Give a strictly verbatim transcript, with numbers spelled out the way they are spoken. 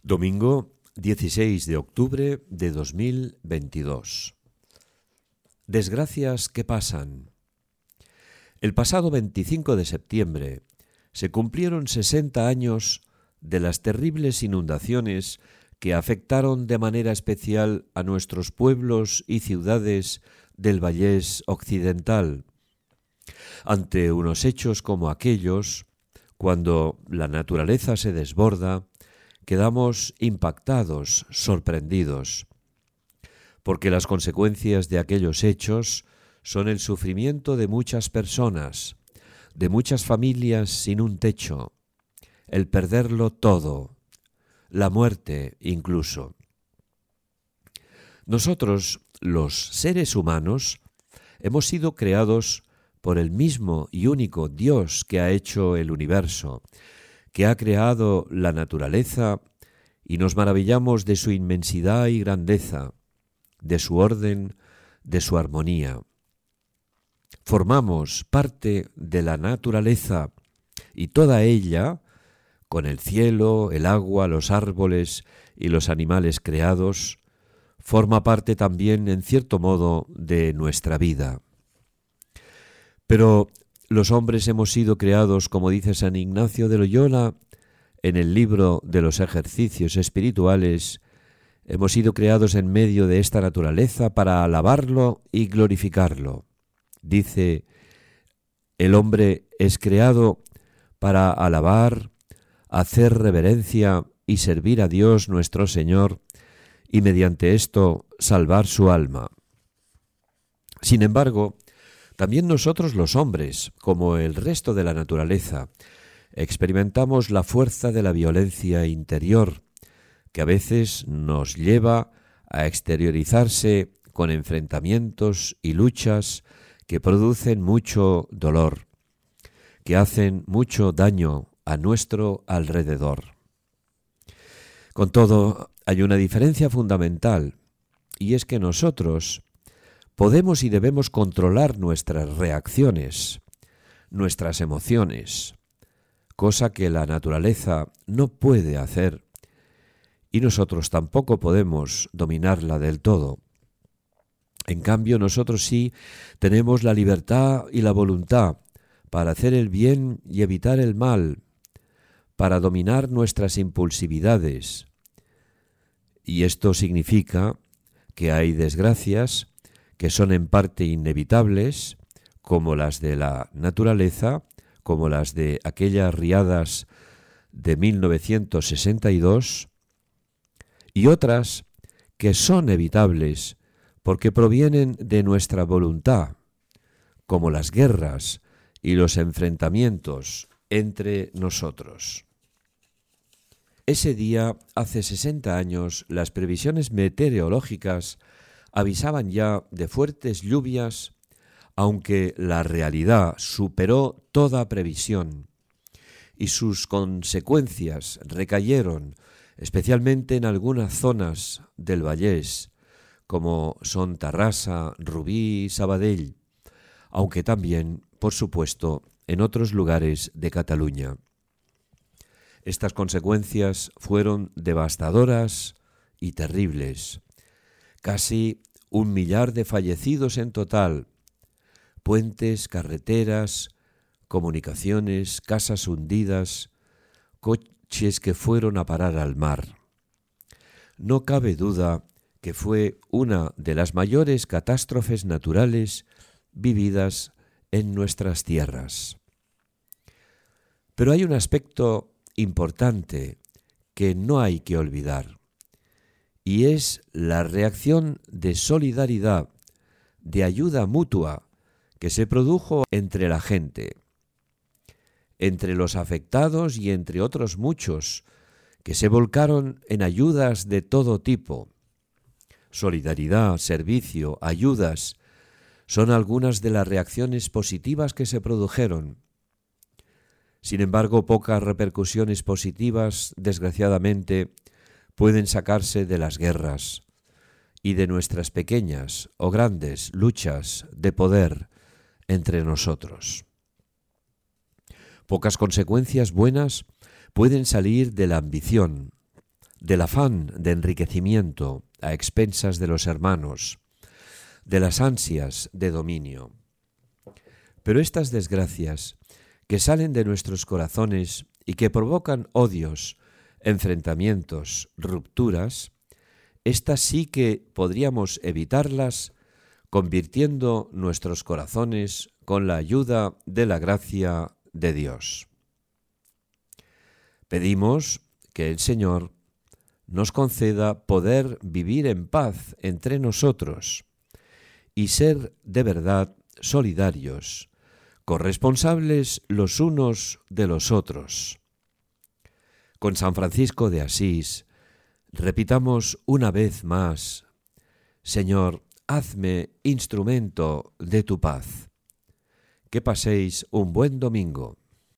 Domingo dieciséis de octubre de dos mil veintidós. Desgracias que pasan. El pasado veinticinco de septiembre se cumplieron sesenta años de las terribles inundaciones que afectaron de manera especial a nuestros pueblos y ciudades del Vallés Occidental. Ante unos hechos como aquellos, cuando la naturaleza se desborda, quedamos impactados, sorprendidos, porque las consecuencias de aquellos hechos son el sufrimiento de muchas personas, de muchas familias sin un techo, el perderlo todo, la muerte incluso. Nosotros, los seres humanos, hemos sido creados por el mismo y único Dios que ha hecho el universo, que ha creado la naturaleza, y nos maravillamos de su inmensidad y grandeza, de su orden, de su armonía. Formamos parte de la naturaleza y toda ella, con el cielo, el agua, los árboles y los animales creados, forma parte también, en cierto modo, de nuestra vida. Pero los hombres hemos sido creados, como dice San Ignacio de Loyola, en el libro de los ejercicios espirituales, hemos sido creados en medio de esta naturaleza para alabarlo y glorificarlo. Dice, el hombre es creado para alabar, hacer reverencia y servir a Dios nuestro Señor, y mediante esto salvar su alma. Sin embargo, también nosotros los hombres, como el resto de la naturaleza, experimentamos la fuerza de la violencia interior, que a veces nos lleva a exteriorizarse con enfrentamientos y luchas que producen mucho dolor, que hacen mucho daño a nuestro alrededor. Con todo, hay una diferencia fundamental, y es que nosotros podemos y debemos controlar nuestras reacciones, nuestras emociones, cosa que la naturaleza no puede hacer, y nosotros tampoco podemos dominarla del todo. En cambio, nosotros sí tenemos la libertad y la voluntad para hacer el bien y evitar el mal, para dominar nuestras impulsividades. Y esto significa que hay desgracias que son en parte inevitables, como las de la naturaleza, como las de aquellas riadas de mil novecientos sesenta y dos, y otras que son evitables porque provienen de nuestra voluntad, como las guerras y los enfrentamientos entre nosotros. Ese día, hace sesenta años, las previsiones meteorológicas avisaban ya de fuertes lluvias, aunque la realidad superó toda previsión y sus consecuencias recayeron especialmente en algunas zonas del Vallés, como son Tarrasa, Rubí y Sabadell, aunque también, por supuesto, en otros lugares de Cataluña. Estas consecuencias fueron devastadoras y terribles. Casi un millar de fallecidos en total, puentes, carreteras, comunicaciones, casas hundidas, coches que fueron a parar al mar. No cabe duda que fue una de las mayores catástrofes naturales vividas en nuestras tierras. Pero hay un aspecto importante que no hay que olvidar, y es la reacción de solidaridad, de ayuda mutua que se produjo entre la gente, entre los afectados y entre otros muchos que se volcaron en ayudas de todo tipo. Solidaridad, servicio, ayudas son algunas de las reacciones positivas que se produjeron. Sin embargo, pocas repercusiones positivas, desgraciadamente, pueden sacarse de las guerras y de nuestras pequeñas o grandes luchas de poder entre nosotros. Pocas consecuencias buenas pueden salir de la ambición, del afán de enriquecimiento a expensas de los hermanos, de las ansias de dominio. Pero estas desgracias que salen de nuestros corazones y que provocan odios, enfrentamientos, rupturas, estas sí que podríamos evitarlas convirtiendo nuestros corazones con la ayuda de la gracia de Dios. Pedimos que el Señor nos conceda poder vivir en paz entre nosotros y ser de verdad solidarios, corresponsables los unos de los otros. Con San Francisco de Asís, repitamos una vez más: Señor, hazme instrumento de tu paz. Que paséis un buen domingo.